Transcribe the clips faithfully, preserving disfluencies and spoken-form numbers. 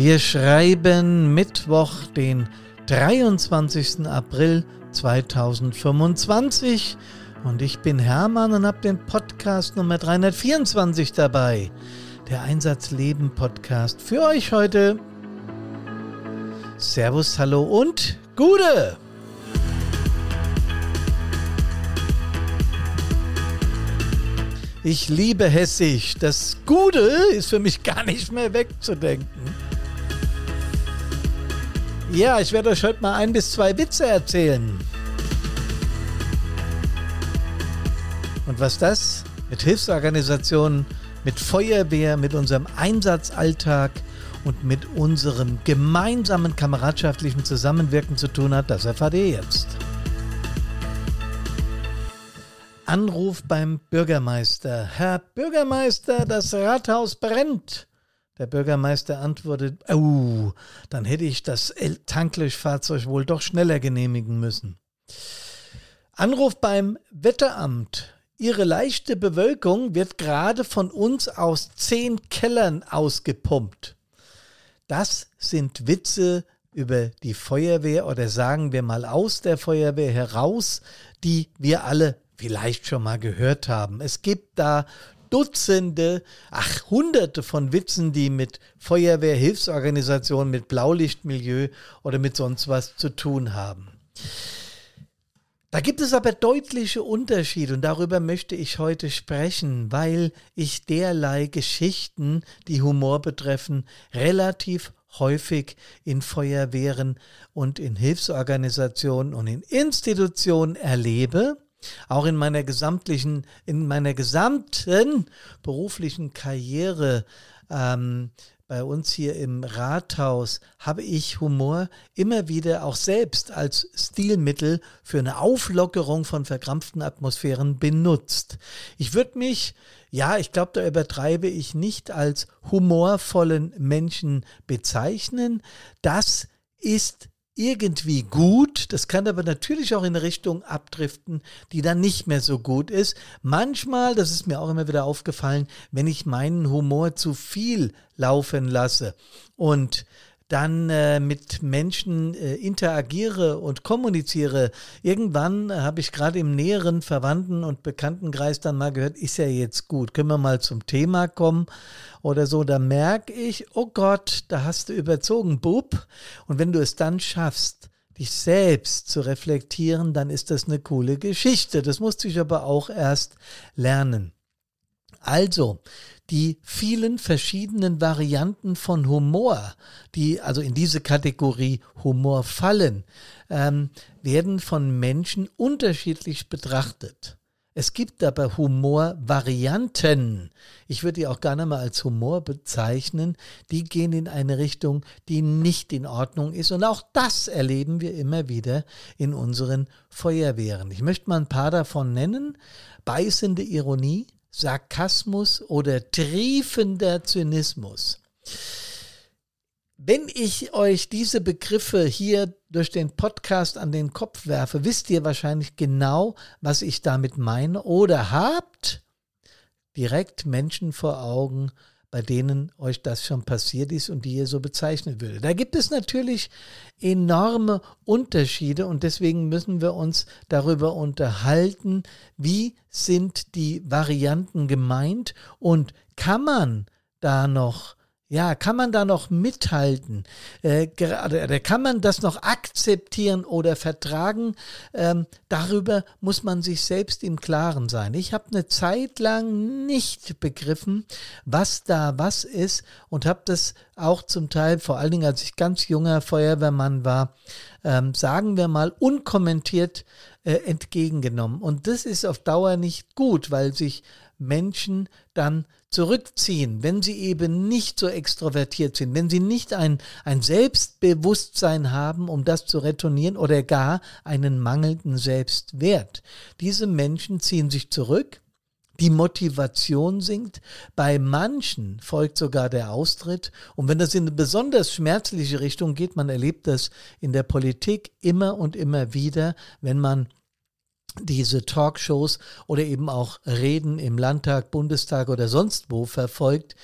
Wir schreiben Mittwoch, den dreiundzwanzigsten April zweitausendfünfundzwanzig und ich bin Hermann und habe den Podcast Nummer dreihundertvierundzwanzig dabei. Der Einsatzleben Podcast für euch heute. Servus, hallo und Gude! Ich liebe Hessisch. Das Gude ist für mich gar nicht mehr wegzudenken. Ja, ich werde euch heute mal ein bis zwei Witze erzählen. Und was das mit Hilfsorganisationen, mit Feuerwehr, mit unserem Einsatzalltag und mit unserem gemeinsamen kameradschaftlichen Zusammenwirken zu tun hat, das erfahrt ihr jetzt. Anruf beim Bürgermeister. Herr Bürgermeister, das Rathaus brennt. Der Bürgermeister antwortet, oh, dann hätte ich das Tanklöschfahrzeug wohl doch schneller genehmigen müssen. Anruf beim Wetteramt. Ihre leichte Bewölkung wird gerade von uns aus zehn Kellern ausgepumpt. Das sind Witze über die Feuerwehr oder sagen wir mal aus der Feuerwehr heraus, die wir alle vielleicht schon mal gehört haben. Es gibt da Dutzende, ach Hunderte von Witzen, die mit Feuerwehr, Hilfsorganisationen, mit Blaulichtmilieu oder mit sonst was zu tun haben. Da gibt es aber deutliche Unterschiede und darüber möchte ich heute sprechen, weil ich derlei Geschichten, die Humor betreffen, relativ häufig in Feuerwehren und in Hilfsorganisationen und in Institutionen erlebe. Auch in meiner gesamtlichen, in meiner gesamten beruflichen Karriere ähm, bei uns hier im Rathaus habe ich Humor immer wieder auch selbst als Stilmittel für eine Auflockerung von verkrampften Atmosphären benutzt. Ich würde mich, ja, ich glaube, da übertreibe ich nicht, als humorvollen Menschen bezeichnen. Das ist irgendwie gut, das kann aber natürlich auch in eine Richtung abdriften, die dann nicht mehr so gut ist. Manchmal, das ist mir auch immer wieder aufgefallen, wenn ich meinen Humor zu viel laufen lasse und dann äh, mit Menschen äh, interagiere und kommuniziere. Irgendwann äh, habe ich gerade im näheren Verwandten- und Bekanntenkreis dann mal gehört, ist ja jetzt gut, können wir mal zum Thema kommen oder so. Da merke ich, oh Gott, da hast du überzogen, Bub. Und wenn du es dann schaffst, dich selbst zu reflektieren, dann ist das eine coole Geschichte. Das musste ich aber auch erst lernen. Also, die vielen verschiedenen Varianten von Humor, die also in diese Kategorie Humor fallen, ähm, werden von Menschen unterschiedlich betrachtet. Es gibt aber Humorvarianten. Ich würde die auch gar nicht mal als Humor bezeichnen. Die gehen in eine Richtung, die nicht in Ordnung ist. Und auch das erleben wir immer wieder in unseren Feuerwehren. Ich möchte mal ein paar davon nennen. Beißende Ironie, Sarkasmus oder triefender Zynismus. Wenn ich euch diese Begriffe hier durch den Podcast an den Kopf werfe, wisst ihr wahrscheinlich genau, was ich damit meine oder habt direkt Menschen vor Augen, bei denen euch das schon passiert ist und die ihr so bezeichnen würdet. Da gibt es natürlich enorme Unterschiede und deswegen müssen wir uns darüber unterhalten, wie sind die Varianten gemeint und kann man da noch Ja, kann man da noch mithalten? Äh, gerade, oder kann man das noch akzeptieren oder vertragen? Ähm, darüber muss man sich selbst im Klaren sein. Ich habe eine Zeit lang nicht begriffen, was da was ist und habe das auch zum Teil, vor allen Dingen als ich ganz junger Feuerwehrmann war, ähm, sagen wir mal unkommentiert äh, entgegengenommen. Und das ist auf Dauer nicht gut, weil sich Menschen dann zurückziehen, wenn sie eben nicht so extrovertiert sind, wenn sie nicht ein, ein Selbstbewusstsein haben, um das zu retournieren oder gar einen mangelnden Selbstwert. Diese Menschen ziehen sich zurück, die Motivation sinkt, bei manchen folgt sogar der Austritt und wenn das in eine besonders schmerzliche Richtung geht, man erlebt das in der Politik immer und immer wieder, wenn man diese Talkshows oder eben auch Reden im Landtag, Bundestag oder sonst wo verfolgt,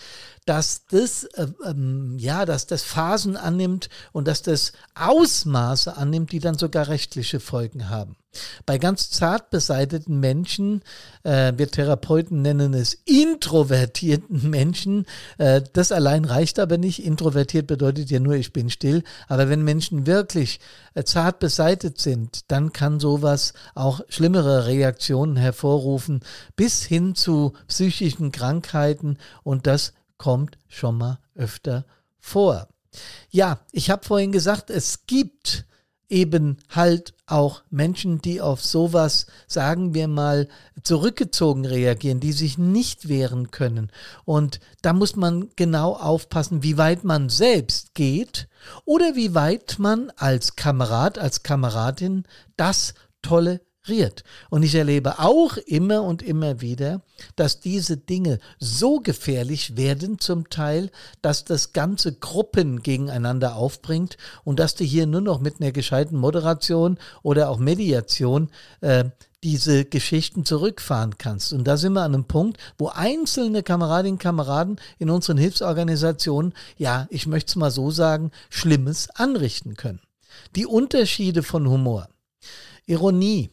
dass das, äh, ähm, ja, dass das Phasen annimmt und dass das Ausmaße annimmt, die dann sogar rechtliche Folgen haben. Bei ganz zart beseiteten Menschen, äh, wir Therapeuten nennen es introvertierten Menschen, äh, das allein reicht aber nicht. Introvertiert bedeutet ja nur, ich bin still. Aber wenn Menschen wirklich äh, zart beseitet sind, dann kann sowas auch schlimmere Reaktionen hervorrufen, bis hin zu psychischen Krankheiten, und das kommt schon mal öfter vor. Ja, ich habe vorhin gesagt, es gibt eben halt auch Menschen, die auf sowas, sagen wir mal, zurückgezogen reagieren, die sich nicht wehren können. Und da muss man genau aufpassen, wie weit man selbst geht oder wie weit man als Kamerad, als Kameradin das toleriert. Und ich erlebe auch immer und immer wieder, dass diese Dinge so gefährlich werden zum Teil, dass das ganze Gruppen gegeneinander aufbringt und dass du hier nur noch mit einer gescheiten Moderation oder auch Mediation äh, diese Geschichten zurückfahren kannst. Und da sind wir an einem Punkt, wo einzelne Kameradinnen und Kameraden in unseren Hilfsorganisationen, ja, ich möchte es mal so sagen, Schlimmes anrichten können. Die Unterschiede von Humor. Ironie.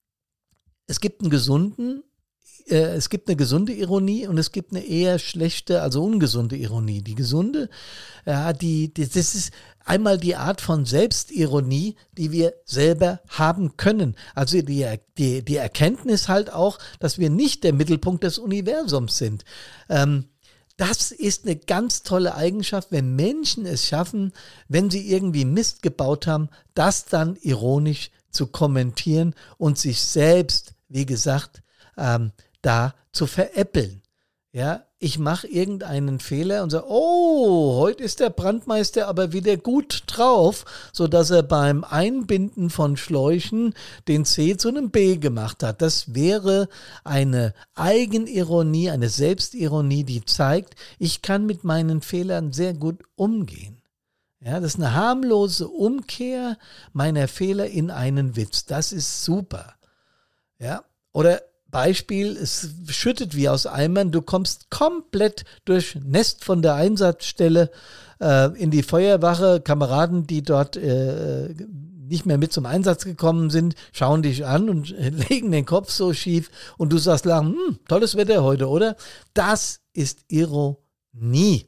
Es gibt einen gesunden, äh, es gibt eine gesunde Ironie und es gibt eine eher schlechte, also ungesunde Ironie. Die gesunde, ja, die, die, das ist einmal die Art von Selbstironie, die wir selber haben können. Also die, die, die Erkenntnis halt auch, dass wir nicht der Mittelpunkt des Universums sind. Ähm, Das ist eine ganz tolle Eigenschaft, wenn Menschen es schaffen, wenn sie irgendwie Mist gebaut haben, das dann ironisch zu kommentieren und sich selbst, wie gesagt, ähm, da zu veräppeln. Ja, ich mache irgendeinen Fehler und sage, oh, heute ist der Brandmeister aber wieder gut drauf, sodass er beim Einbinden von Schläuchen den C zu einem B gemacht hat. Das wäre eine Eigenironie, eine Selbstironie, die zeigt, ich kann mit meinen Fehlern sehr gut umgehen. Ja, das ist eine harmlose Umkehr meiner Fehler in einen Witz. Das ist super. Ja, oder Beispiel, es schüttet wie aus Eimern, du kommst komplett durch Nest von der Einsatzstelle äh, in die Feuerwache. Kameraden, die dort äh, nicht mehr mit zum Einsatz gekommen sind, schauen dich an und legen den Kopf so schief und du sagst lang, hm, tolles Wetter heute, oder? Das ist Ironie,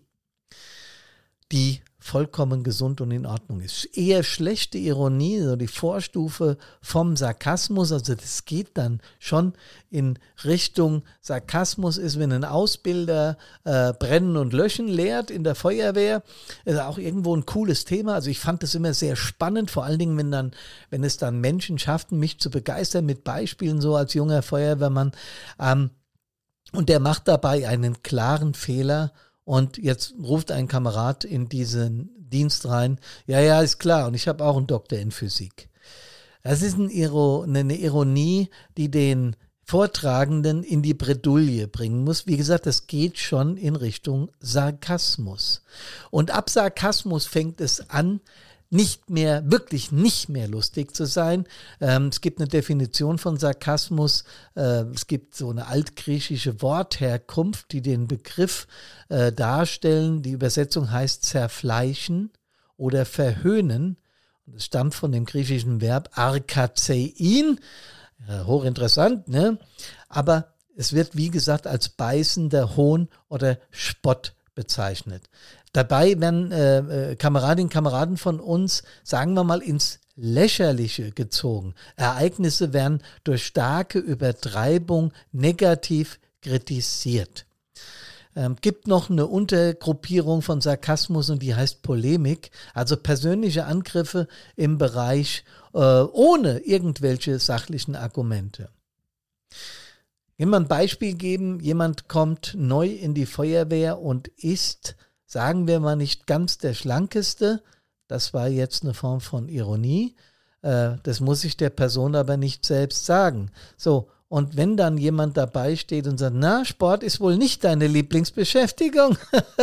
die vollkommen gesund und in Ordnung ist. Eher schlechte Ironie, also die Vorstufe vom Sarkasmus, also das geht dann schon in Richtung Sarkasmus, ist, wenn ein Ausbilder äh, Brennen und Löschen lehrt in der Feuerwehr, ist auch irgendwo ein cooles Thema. Also ich fand das immer sehr spannend, vor allen Dingen, wenn dann, wenn es dann Menschen schafften, mich zu begeistern mit Beispielen, so als junger Feuerwehrmann. Ähm, und der macht dabei einen klaren Fehler. Und jetzt ruft ein Kamerad in diesen Dienst rein, ja, ja, ist klar, und ich habe auch einen Doktor in Physik. Das ist ein Iro, eine Ironie, die den Vortragenden in die Bredouille bringen muss. Wie gesagt, das geht schon in Richtung Sarkasmus. Und ab Sarkasmus fängt es an, nicht mehr, wirklich nicht mehr lustig zu sein. Ähm, es gibt eine Definition von Sarkasmus. Äh, es gibt so eine altgriechische Wortherkunft, die den Begriff äh, darstellen. Die Übersetzung heißt zerfleischen oder verhöhnen. Und es stammt von dem griechischen Verb arkazein. Ja, hochinteressant, ne? Aber es wird, wie gesagt, als beißender Hohn oder Spott bezeichnet. Dabei werden äh, Kameradinnen und Kameraden von uns, sagen wir mal, ins Lächerliche gezogen. Ereignisse werden durch starke Übertreibung negativ kritisiert. Ähm, gibt noch eine Untergruppierung von Sarkasmus und die heißt Polemik, also persönliche Angriffe im Bereich äh, ohne irgendwelche sachlichen Argumente. Ich will mal ein Beispiel geben, jemand kommt neu in die Feuerwehr und ist, sagen wir mal, nicht ganz der Schlankeste. Das war jetzt eine Form von Ironie. Äh, das muss ich der Person aber nicht selbst sagen. So, und wenn dann jemand dabei steht und sagt, na, Sport ist wohl nicht deine Lieblingsbeschäftigung,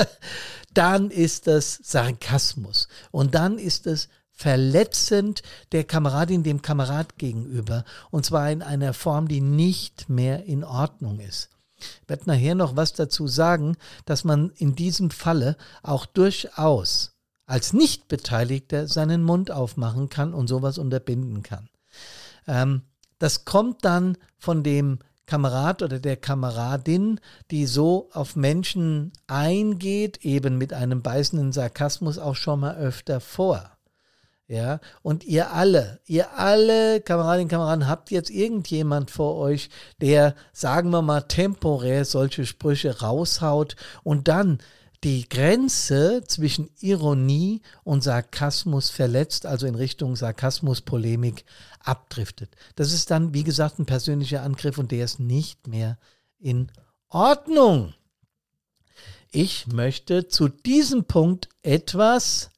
dann ist das Sarkasmus. Und dann ist es verletzend der Kameradin, dem Kamerad gegenüber. Und zwar in einer Form, die nicht mehr in Ordnung ist. Ich werde nachher noch was dazu sagen, dass man in diesem Falle auch durchaus als Nichtbeteiligter seinen Mund aufmachen kann und sowas unterbinden kann. Ähm, das kommt dann von dem Kamerad oder der Kameradin, die so auf Menschen eingeht, eben mit einem beißenden Sarkasmus auch schon mal öfter vor. Ja, und ihr alle, ihr alle Kameradinnen und Kameraden, habt jetzt irgendjemand vor euch, der, sagen wir mal, temporär solche Sprüche raushaut und dann die Grenze zwischen Ironie und Sarkasmus verletzt, also in Richtung Sarkasmus-Polemik abdriftet. Das ist dann, wie gesagt, ein persönlicher Angriff und der ist nicht mehr in Ordnung. Ich möchte zu diesem Punkt etwas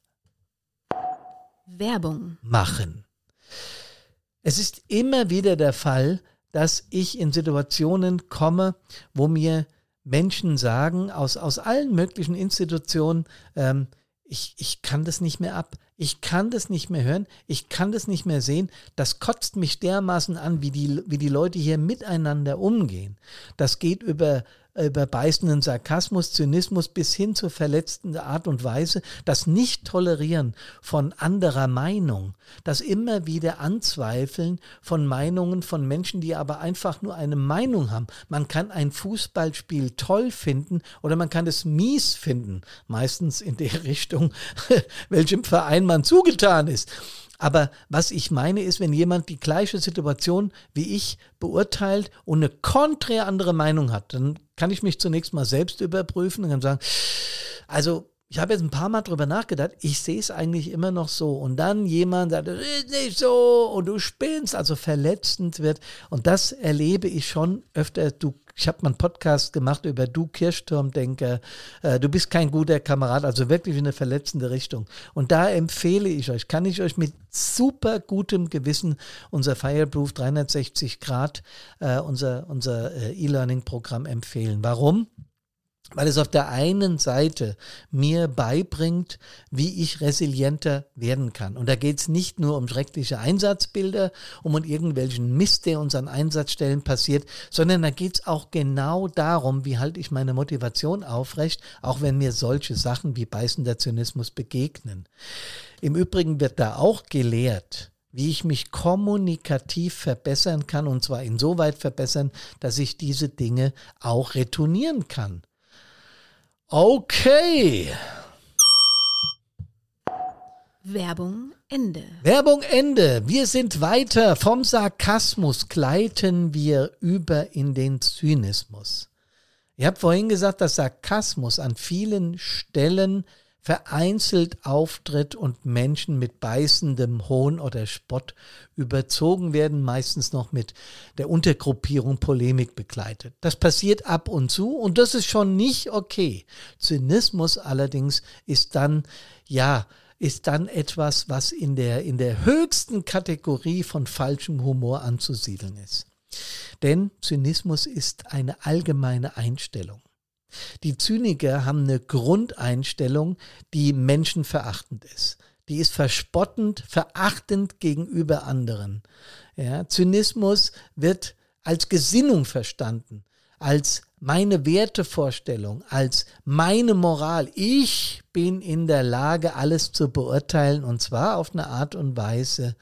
Werbung machen. Es ist immer wieder der Fall, dass ich in Situationen komme, wo mir Menschen sagen, aus, aus allen möglichen Institutionen, ähm, ich, ich kann das nicht mehr ab, ich kann das nicht mehr hören, ich kann das nicht mehr sehen, das kotzt mich dermaßen an, wie die, wie die Leute hier miteinander umgehen. Das geht über, über beißenden Sarkasmus, Zynismus bis hin zur verletzenden Art und Weise, das Nicht-Tolerieren von anderer Meinung, das immer wieder Anzweifeln von Meinungen von Menschen, die aber einfach nur eine Meinung haben. Man kann ein Fußballspiel toll finden oder man kann es mies finden, meistens in der Richtung, welchem Verein man zugetan ist. Aber was ich meine ist, wenn jemand die gleiche Situation wie ich beurteilt und eine konträr andere Meinung hat, dann kann ich mich zunächst mal selbst überprüfen und kann sagen, also ich habe jetzt ein paar Mal drüber nachgedacht, ich sehe es eigentlich immer noch so. Und dann jemand sagt, das ist nicht so und du spinnst, also verletzend wird. Und das erlebe ich schon öfter. Du, ich habe mal einen Podcast gemacht über Du Kirchturmdenker, äh, du bist kein guter Kamerad, also wirklich in eine verletzende Richtung. Und da empfehle ich euch, kann ich euch mit super gutem Gewissen unser Fireproof dreihundertsechzig Grad, äh, unser, unser äh, E-Learning-Programm empfehlen. Warum? Weil es auf der einen Seite mir beibringt, wie ich resilienter werden kann. Und da geht es nicht nur um schreckliche Einsatzbilder, um irgendwelchen Mist, der uns an Einsatzstellen passiert, sondern da geht es auch genau darum, wie halte ich meine Motivation aufrecht, auch wenn mir solche Sachen wie beißender Zynismus begegnen. Im Übrigen wird da auch gelehrt, wie ich mich kommunikativ verbessern kann, und zwar insoweit verbessern, dass ich diese Dinge auch retournieren kann. Okay. Werbung Ende. Werbung Ende. Wir sind weiter. Vom Sarkasmus gleiten wir über in den Zynismus. Ich habe vorhin gesagt, dass Sarkasmus an vielen Stellen vereinzelt auftritt und Menschen mit beißendem Hohn oder Spott überzogen werden, meistens noch mit der Untergruppierung Polemik begleitet. Das passiert ab und zu und das ist schon nicht okay. Zynismus allerdings ist dann, ja, ist dann etwas, was in der, in der höchsten Kategorie von falschem Humor anzusiedeln ist. Denn Zynismus ist eine allgemeine Einstellung. Die Zyniker haben eine Grundeinstellung, die menschenverachtend ist. Die ist verspottend, verachtend gegenüber anderen. Ja, Zynismus wird als Gesinnung verstanden, als meine Wertevorstellung, als meine Moral. Ich bin in der Lage, alles zu beurteilen, und zwar auf eine Art und Weise,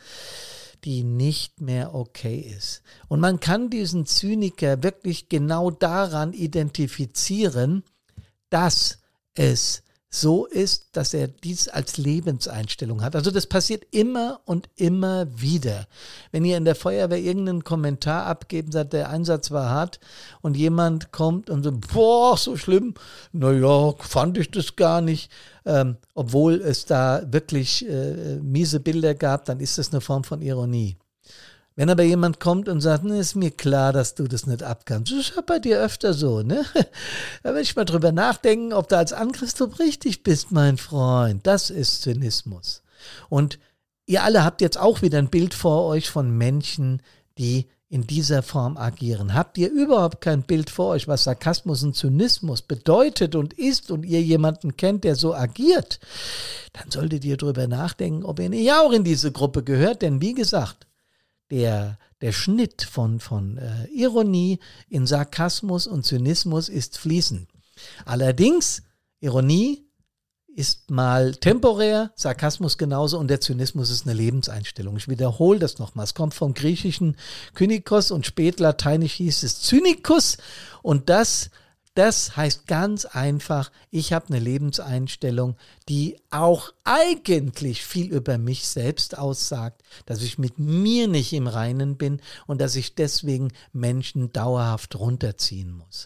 die nicht mehr okay ist. Und man kann diesen Zyniker wirklich genau daran identifizieren, dass es so ist, dass er dies als Lebenseinstellung hat. Also das passiert immer und immer wieder. Wenn ihr in der Feuerwehr irgendeinen Kommentar abgebt, sagt, der Einsatz war hart und jemand kommt und so, boah, so schlimm, naja, fand ich das gar nicht. Ähm, obwohl es da wirklich äh, miese Bilder gab, dann ist das eine Form von Ironie. Wenn aber jemand kommt und sagt, ne, ist mir klar, dass du das nicht abkannst. Das ist ja bei dir öfter so, ne? Da will ich mal drüber nachdenken, ob du als Angriffstrupp richtig bist, mein Freund. Das ist Zynismus. Und ihr alle habt jetzt auch wieder ein Bild vor euch von Menschen, die in dieser Form agieren. Habt ihr überhaupt kein Bild vor euch, was Sarkasmus und Zynismus bedeutet und ist, und ihr jemanden kennt, der so agiert, dann solltet ihr drüber nachdenken, ob ihr nicht auch in diese Gruppe gehört. Denn wie gesagt, Der, der Schnitt von, von äh, Ironie in Sarkasmus und Zynismus ist fließend. Allerdings, Ironie ist mal temporär, Sarkasmus genauso und der Zynismus ist eine Lebenseinstellung. Ich wiederhole das nochmal. Es kommt vom griechischen Kynikos und spätlateinisch hieß es Zynikus und das, das heißt ganz einfach, ich habe eine Lebenseinstellung, die auch eigentlich viel über mich selbst aussagt, dass ich mit mir nicht im Reinen bin und dass ich deswegen Menschen dauerhaft runterziehen muss.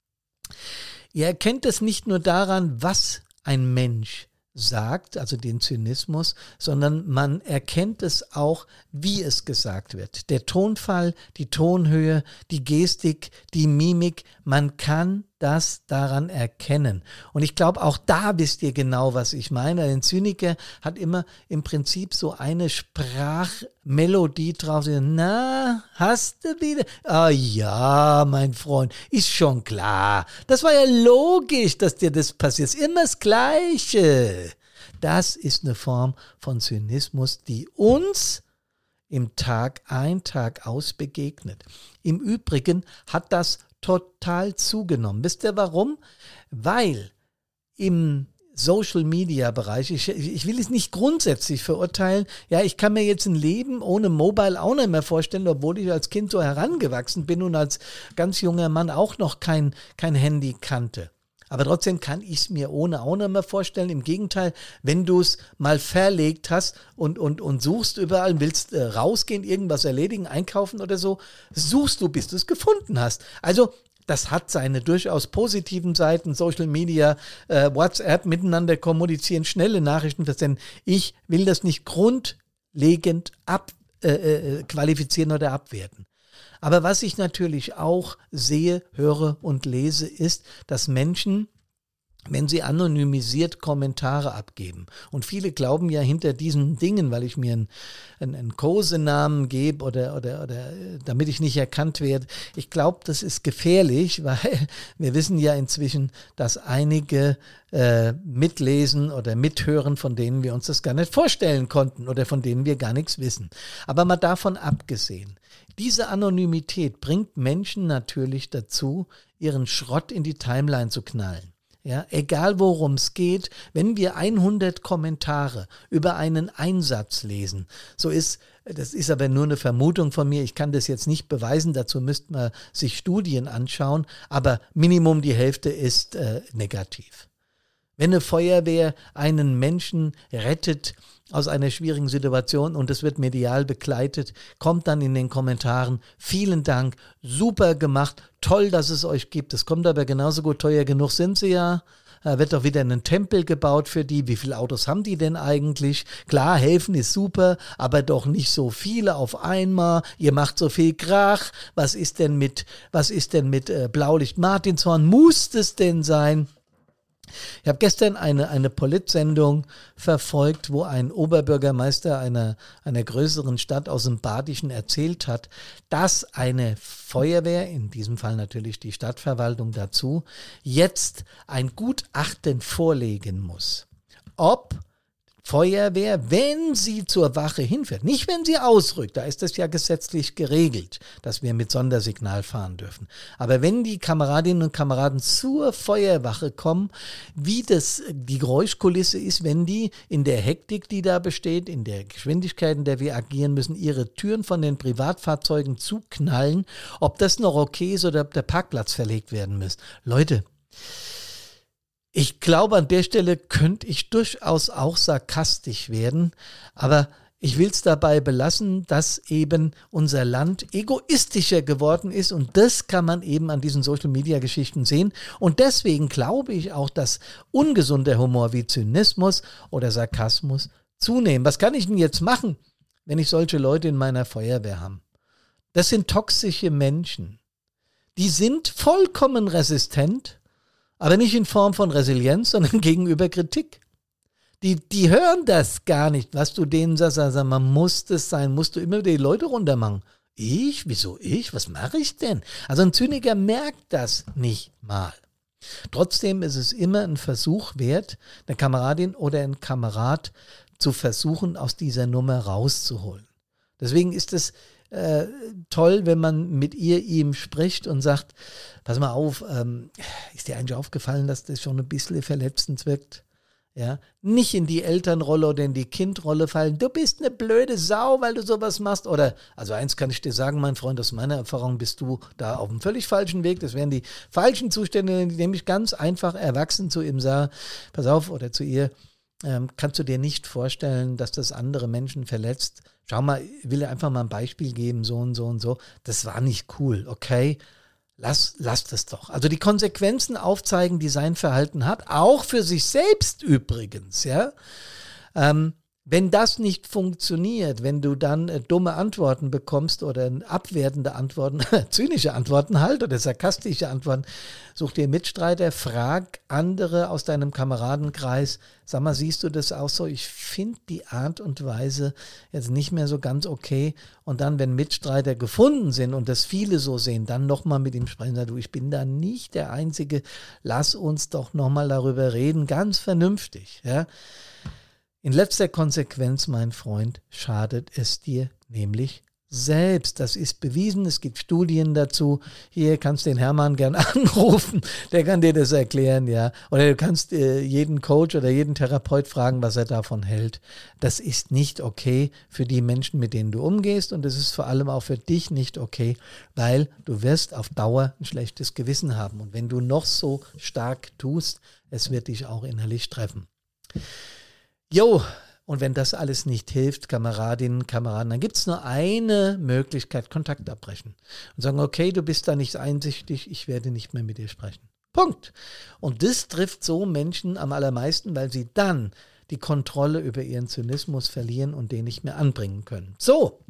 Ihr erkennt es nicht nur daran, was ein Mensch sagt, also den Zynismus, sondern man erkennt es auch, wie es gesagt wird. Der Tonfall, die Tonhöhe, die Gestik, die Mimik, man kann das daran erkennen. Und ich glaube, auch da wisst ihr genau, was ich meine. Ein Zyniker hat immer im Prinzip so eine Sprachmelodie drauf. Na, hast du wieder? Ah ja, mein Freund, ist schon klar. Das war ja logisch, dass dir das passiert. Ist immer das Gleiche. Das ist eine Form von Zynismus, die uns im Tag ein, Tag aus begegnet. Im Übrigen hat das total zugenommen. Wisst ihr warum? Weil im Social-Media-Bereich, ich, ich will es nicht grundsätzlich verurteilen, ja, ich kann mir jetzt ein Leben ohne Mobile auch nicht mehr vorstellen, obwohl ich als Kind so herangewachsen bin und als ganz junger Mann auch noch kein, kein Handy kannte. Aber trotzdem kann ich es mir ohne auch nicht mehr vorstellen. Im Gegenteil, wenn du es mal verlegt hast und, und, und suchst überall, willst äh, rausgehen, irgendwas erledigen, einkaufen oder so, suchst du, bis du es gefunden hast. Also das hat seine durchaus positiven Seiten, Social Media, äh, WhatsApp, miteinander kommunizieren, schnelle Nachrichten versenden. Ich will das nicht grundlegend ab, äh, äh, qualifizieren oder abwerten. Aber was ich natürlich auch sehe, höre und lese, ist, dass Menschen, wenn sie anonymisiert Kommentare abgeben, und viele glauben ja hinter diesen Dingen, weil ich mir einen, einen, einen Kosenamen gebe oder, oder, oder damit ich nicht erkannt werde, ich glaube, das ist gefährlich, weil wir wissen ja inzwischen, dass einige äh, mitlesen oder mithören, von denen wir uns das gar nicht vorstellen konnten oder von denen wir gar nichts wissen. Aber mal davon abgesehen, diese Anonymität bringt Menschen natürlich dazu, ihren Schrott in die Timeline zu knallen. Ja, egal worum es geht, wenn wir hundert Kommentare über einen Einsatz lesen, so ist, das ist aber nur eine Vermutung von mir, ich kann das jetzt nicht beweisen, dazu müsste man sich Studien anschauen, aber Minimum die Hälfte ist äh, negativ. Wenn eine Feuerwehr einen Menschen rettet aus einer schwierigen Situation und es wird medial begleitet, kommt dann in den Kommentaren, vielen Dank, super gemacht, toll, dass es euch gibt. Es kommt aber genauso gut, teuer genug sind sie ja. Da wird doch wieder ein Tempel gebaut für die. Wie viele Autos haben die denn eigentlich? Klar, helfen ist super, aber doch nicht so viele auf einmal. Ihr macht so viel Krach. Was ist denn mit, was ist denn mit äh, Blaulicht-Martinshorn? Muss es denn sein? Ich habe gestern eine, eine Polit-Sendung verfolgt, wo ein Oberbürgermeister einer, einer größeren Stadt aus dem Badischen erzählt hat, dass eine Feuerwehr, in diesem Fall natürlich die Stadtverwaltung dazu, jetzt ein Gutachten vorlegen muss, ob Feuerwehr, wenn sie zur Wache hinfährt, nicht wenn sie ausrückt, da ist das ja gesetzlich geregelt, dass wir mit Sondersignal fahren dürfen. Aber wenn die Kameradinnen und Kameraden zur Feuerwache kommen, wie das die Geräuschkulisse ist, wenn die in der Hektik, die da besteht, in der Geschwindigkeit, in der wir agieren müssen, ihre Türen von den Privatfahrzeugen zuknallen, ob das noch okay ist oder ob der Parkplatz verlegt werden muss. Leute, ich glaube, an der Stelle könnte ich durchaus auch sarkastisch werden, aber ich will es dabei belassen, dass eben unser Land egoistischer geworden ist und das kann man eben an diesen Social-Media-Geschichten sehen und deswegen glaube ich auch, dass ungesunder Humor wie Zynismus oder Sarkasmus zunehmen. Was kann ich denn jetzt machen, wenn ich solche Leute in meiner Feuerwehr habe? Das sind toxische Menschen. Die sind vollkommen resistent, aber nicht in Form von Resilienz, sondern gegenüber Kritik. Die, die hören das gar nicht, was du denen sagst. Also man muss das sein, musst du immer die Leute runtermachen. Ich? Wieso ich? Was mache ich denn? Also ein Zyniker merkt das nicht mal. Trotzdem ist es immer ein Versuch wert, eine Kameradin oder ein Kamerad zu versuchen, aus dieser Nummer rauszuholen. Deswegen ist es äh, toll, wenn man mit ihr, ihm spricht und sagt, pass mal auf, ähm, ist dir eigentlich aufgefallen, dass das schon ein bisschen verletzend wirkt? Ja, nicht in die Elternrolle oder in die Kindrolle fallen. Du bist eine blöde Sau, weil du sowas machst. Oder, also eins kann ich dir sagen, mein Freund, aus meiner Erfahrung bist du da auf einem völlig falschen Weg. Das wären die falschen Zustände, indem ich ganz einfach erwachsen zu ihm sage, pass auf, oder zu ihr, ähm, kannst du dir nicht vorstellen, dass das andere Menschen verletzt? Schau mal, ich will dir einfach mal ein Beispiel geben, so und so und so. Das war nicht cool, okay? Lass, lass das doch. Also die Konsequenzen aufzeigen, die sein Verhalten hat, auch für sich selbst übrigens, ja. Ähm, wenn das nicht funktioniert, wenn du dann äh, dumme Antworten bekommst oder abwertende Antworten, zynische Antworten halt oder sarkastische Antworten, such dir Mitstreiter, frag andere aus deinem Kameradenkreis, sag mal, siehst du das auch so? Ich finde die Art und Weise jetzt nicht mehr so ganz okay. Und dann, wenn Mitstreiter gefunden sind und das viele so sehen, dann nochmal mit ihm sprechen, sag du, ich bin da nicht der Einzige, lass uns doch nochmal darüber reden, ganz vernünftig, ja. In letzter Konsequenz, mein Freund, schadet es dir nämlich selbst. Das ist bewiesen, es gibt Studien dazu. Hier kannst du den Hermann gern anrufen, der kann dir das erklären, ja. Oder du kannst äh, jeden Coach oder jeden Therapeut fragen, was er davon hält. Das ist nicht okay für die Menschen, mit denen du umgehst, und es ist vor allem auch für dich nicht okay, weil du wirst auf Dauer ein schlechtes Gewissen haben. Und wenn du noch so stark tust, es wird dich auch innerlich treffen. Jo, und wenn das alles nicht hilft, Kameradinnen, Kameraden, dann gibt es nur eine Möglichkeit, Kontakt abbrechen. Und sagen, okay, du bist da nicht einsichtig, ich werde nicht mehr mit dir sprechen. Punkt. Und das trifft so Menschen am allermeisten, weil sie dann die Kontrolle über ihren Zynismus verlieren und den nicht mehr anbringen können. So.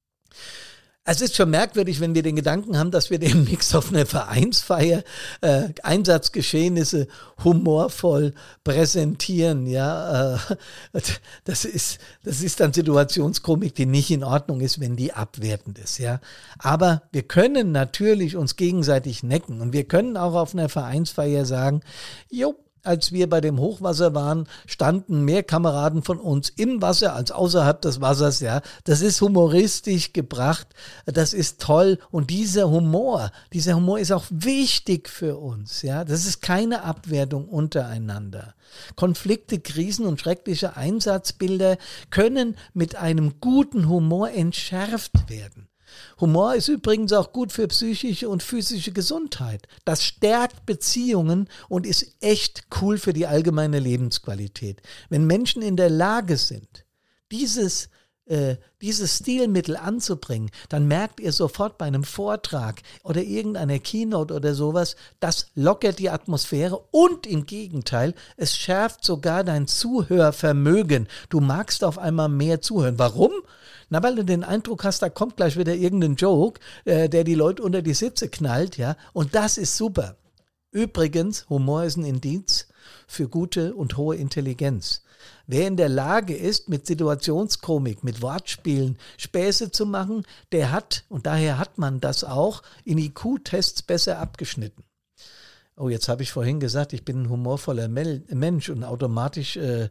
Es ist schon merkwürdig, wenn wir den Gedanken haben, dass wir demnächst auf einer Vereinsfeier äh, Einsatzgeschehnisse humorvoll präsentieren. Ja, äh, das ist, das ist dann Situationskomik, die nicht in Ordnung ist, wenn die abwertend ist. Ja, aber wir können natürlich uns gegenseitig necken und wir können auch auf einer Vereinsfeier sagen, jo, als wir bei dem Hochwasser waren, standen mehr Kameraden von uns im Wasser als außerhalb des Wassers. Ja, das ist humoristisch gebracht, das ist toll, und dieser Humor, dieser Humor ist auch wichtig für uns. Ja, das ist keine Abwertung untereinander. Konflikte, Krisen und schreckliche Einsatzbilder können mit einem guten Humor entschärft werden. Humor ist übrigens auch gut für psychische und physische Gesundheit. Das stärkt Beziehungen und ist echt cool für die allgemeine Lebensqualität. Wenn Menschen in der Lage sind, dieses, äh, dieses Stilmittel anzubringen, dann merkt ihr sofort bei einem Vortrag oder irgendeiner Keynote oder sowas, das lockert die Atmosphäre und im Gegenteil, es schärft sogar dein Zuhörvermögen. Du magst auf einmal mehr zuhören. Warum? Na, weil du den Eindruck hast, da kommt gleich wieder irgendein Joke, äh, der die Leute unter die Sitze knallt, ja, und das ist super. Übrigens, Humor ist ein Indiz für gute und hohe Intelligenz. Wer in der Lage ist, mit Situationskomik, mit Wortspielen Späße zu machen, der hat, und daher hat man das auch, in I Q-Tests besser abgeschnitten. Oh, jetzt habe ich vorhin gesagt, ich bin ein humorvoller Mel- Mensch und automatisch äh,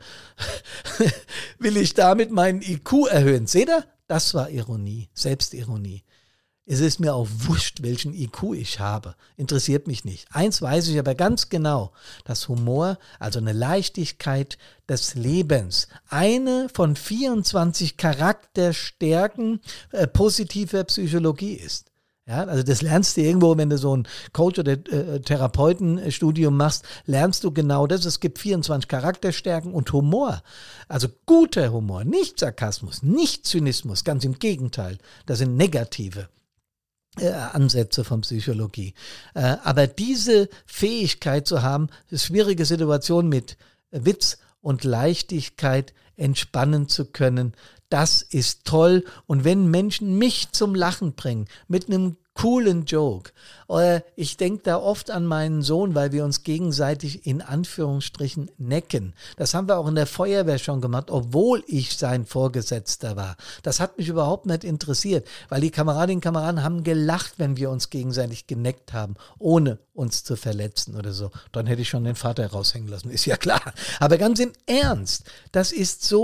will ich damit meinen I Q erhöhen. Seht ihr? Das war Ironie, Selbstironie. Es ist mir auch wurscht, welchen I Q ich habe. Interessiert mich nicht. Eins weiß ich aber ganz genau, dass Humor, also eine Leichtigkeit des Lebens, eine von vierundzwanzig Charakterstärken äh, positiver Psychologie ist. Ja, also das lernst du irgendwo, wenn du so ein Coach- oder äh, Therapeutenstudium machst, lernst du genau das. Es gibt vierundzwanzig Charakterstärken und Humor. Also guter Humor, nicht Sarkasmus, nicht Zynismus, ganz im Gegenteil. Das sind negative äh, Ansätze von Psychologie. Äh, aber diese Fähigkeit zu haben, schwierige Situationen mit Witz und Leichtigkeit entspannen zu können, das ist toll. Und wenn Menschen mich zum Lachen bringen mit einem coolen Joke, oder ich denke da oft an meinen Sohn, weil wir uns gegenseitig in Anführungsstrichen necken. Das haben wir auch in der Feuerwehr schon gemacht, obwohl ich sein Vorgesetzter war. Das hat mich überhaupt nicht interessiert, weil die Kameradinnen und Kameraden haben gelacht, wenn wir uns gegenseitig geneckt haben, ohne uns zu verletzen oder so. Dann hätte ich schon den Vater raushängen lassen, ist ja klar. Aber ganz im Ernst, das ist so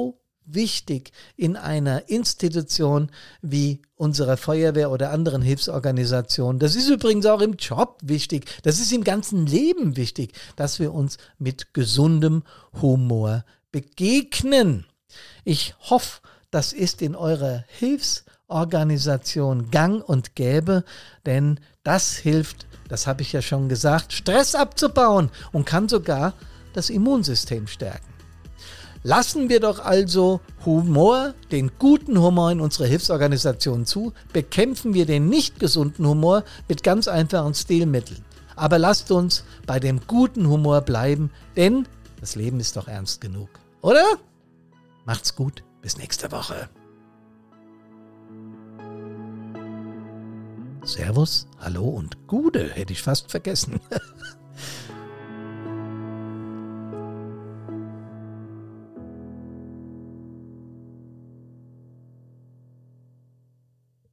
wichtig in einer Institution wie unserer Feuerwehr oder anderen Hilfsorganisationen. Das ist übrigens auch im Job wichtig. Das ist im ganzen Leben wichtig, dass wir uns mit gesundem Humor begegnen. Ich hoffe, das ist in eurer Hilfsorganisation gang und gäbe, denn das hilft, das habe ich ja schon gesagt, Stress abzubauen und kann sogar das Immunsystem stärken. Lassen wir doch also Humor, den guten Humor in unserer Hilfsorganisation zu, bekämpfen wir den nicht gesunden Humor mit ganz einfachen Stilmitteln. Aber lasst uns bei dem guten Humor bleiben, denn das Leben ist doch ernst genug, oder? Macht's gut, bis nächste Woche. Servus, hallo und Gude, hätte ich fast vergessen.